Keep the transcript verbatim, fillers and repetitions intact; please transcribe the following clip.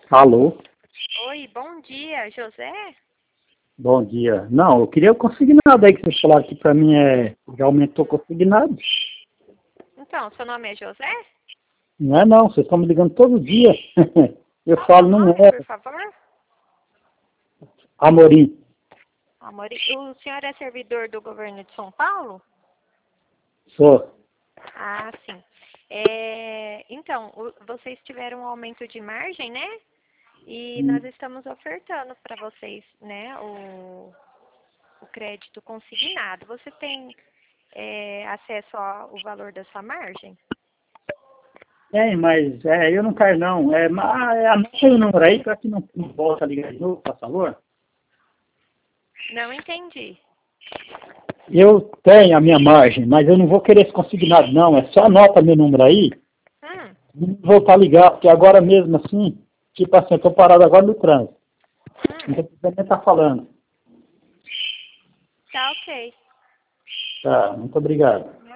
Alô? Oi, bom dia, José? Bom dia. Não, eu queria o consignado aí que vocês falaram que pra mim é. Já aumentou o consignado. Então, seu nome é José? Não é não, vocês estão me ligando todo dia. Eu Qual o seu falo, não nome, é. por favor? Amorim. Amor, o senhor é servidor do governo de São Paulo? Sou. Ah, sim. É, então, o- vocês tiveram um aumento de margem, né? E nós Hum. estamos ofertando para vocês, né, o, o crédito consignado. Você tem é, acesso ao valor da sua margem? É, mas é, eu não quero não. É, mas é, anota aí o número aí pra que não, não volta a ligar de novo, por favor. Não entendi. Eu tenho a minha margem, mas eu não vou querer esse consignado não. É só anota meu número aí Hum, e não voltar a ligar, porque agora mesmo assim, tipo assim, eu tô parado agora no trânsito. hum, Não tô precisando nem estar falando. tá ok. Tá, muito obrigado.